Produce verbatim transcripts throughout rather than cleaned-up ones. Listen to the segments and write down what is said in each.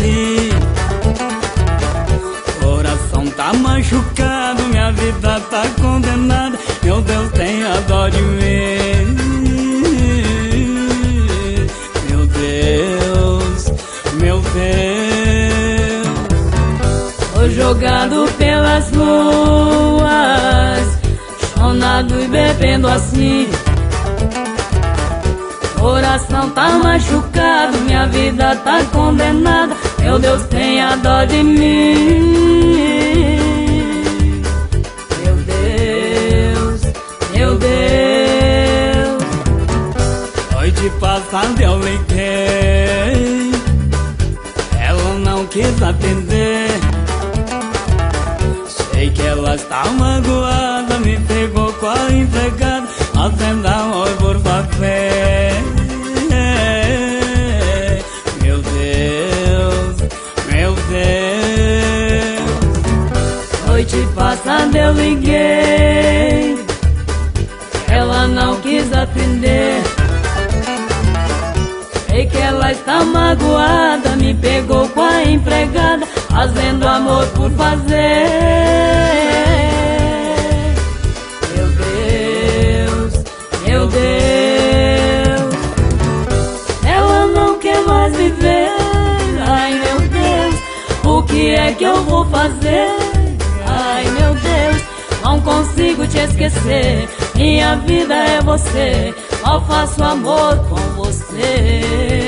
assim. Coração tá machucado, minha vida tá condenada. Meu Deus, tenha dó de mim. Meu Deus, meu Deus. Tô jogado pelas ruas, chonado e bebendo assim. Coração tá machucado, minha vida tá condenada. Meu Deus, tenha dó de mim. Meu Deus, meu Deus. Noite passada eu liguei, ela não quis atender. Sei que ela está magoada, me pegou com a empregada. Atenda, amor, por favor. Meu Deus, meu Deus. Noite passada eu liguei, ela não quis atender. Sei que ela está magoada, me pegou com a empregada, fazendo amor por fazer. Meu Deus, meu Deus. Ela não quer mais viver. Ai, meu Deus, o que é que eu vou fazer? Ai, meu Deus, não consigo te esquecer. Minha vida é você, só faço amor com você.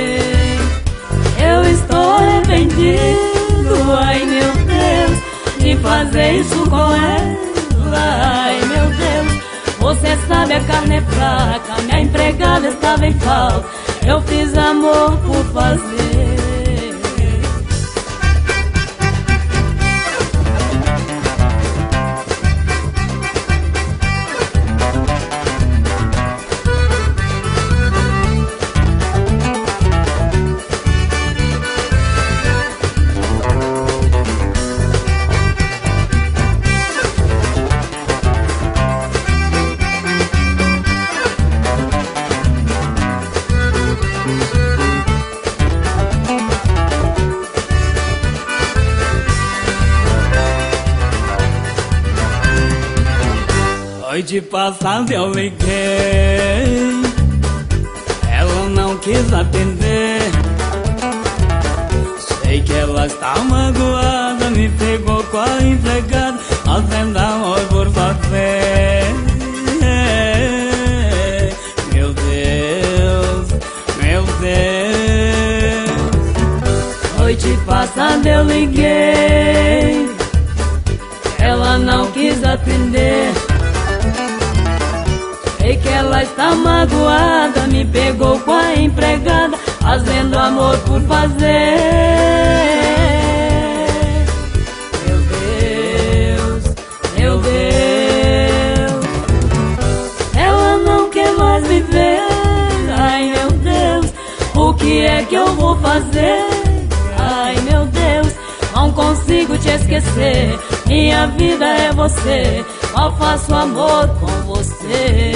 Eu estou arrependido, ai meu Deus, de fazer isso com ela. Ai meu Deus, você sabe a carne é fraca, minha empregada estava em falta. Eu fiz amor por fazer. Noite passada eu liguei, ela não quis atender. Sei que ela está magoada, me pegou com a empregada. Atenda, amor, por favor. Meu Deus, meu Deus. Noite passada eu liguei, ela não quis atender. Sei que ela está magoada, me pegou com a empregada, fazendo amor por fazer. Meu Deus, meu Deus. Ela não quer mais viver. Ai meu Deus, o que é que eu vou fazer? Ai meu Deus, não consigo te esquecer. Minha vida é você, só faço amor com você.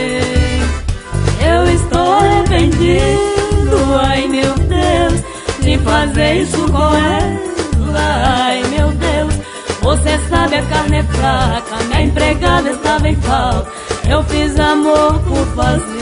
Eu estou arrependido, ai meu Deus, de fazer isso com ela. Ai meu Deus, você sabe a carne é fraca, minha empregada estava em falta. Eu fiz amor por fazer.